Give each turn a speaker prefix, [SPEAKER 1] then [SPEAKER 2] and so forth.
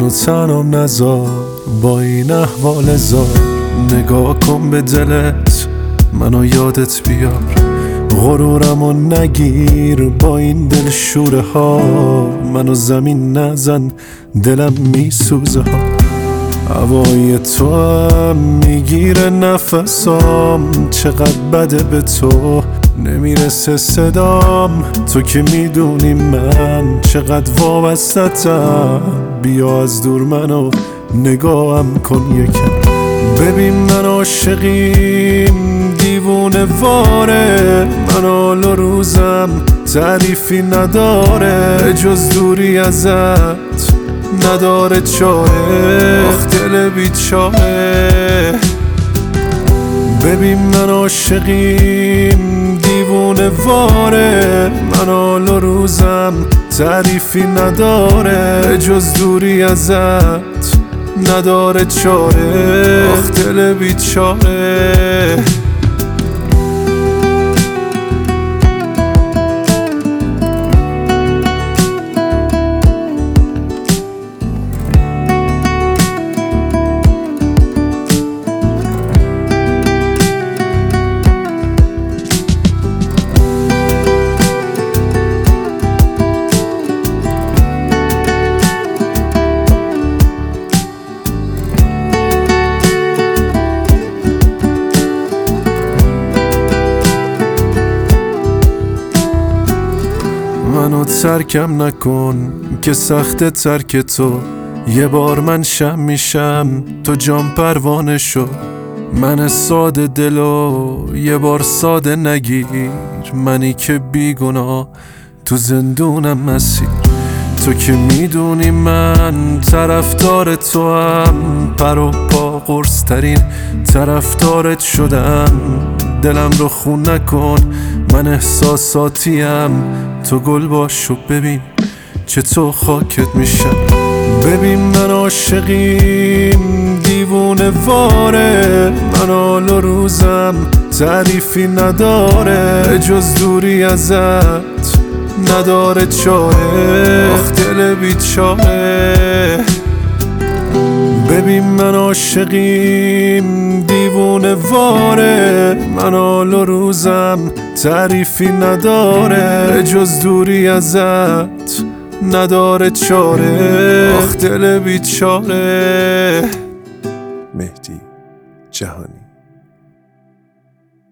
[SPEAKER 1] منو تنام نذار با این احوال زار، نگاه کن به دلت منو یادت بیار، غرورمو نگیر با این دل شوره ها، منو زمین نزن دلم میسوزه ها. هوای تو هم میگیره نفسام، چقدر بده به تو نمیرسه صدام، تو که میدونی من چقدر وابستم، بیا از دور منو نگاهم کن یکم، ببین من عاشقیم دیوونه واره، من حال و روزم تعریفی نداره، جز دوری ازت نداره چاره، آخ دل بیچاره. ببین من عاشقیم دیوونه واره، من حال و روزم تعریفی نداره، جز دوری ازت نداره چاره، آخ دل بیچاره. منو ترکم نکن که سخت ترک تو، یه بار من شم میشم تو جام پروانه شو، من ساده دلو یه بار ساده نگیر، منی که بیگناه تو زندونم مسیر، تو که میدونی من طرفدار تو هم، پر و پا قرص ترین طرفدارت شدم، دلم رو خون نکن من احساساتیم، تو گل باش و ببین چطور خاکت میشم، ببین من عاشقیم دیوونه واره، من حال و روزم تعریفی نداره، جز دوری ازت نداره چاره، آخ دل بیچاره. ببین من عاشقیم دیوونه واره، من حال و روزم تعریفی نداره، جز دوری ازت نداره چاره، آخ دل بیچاره.
[SPEAKER 2] مهدی جهانی.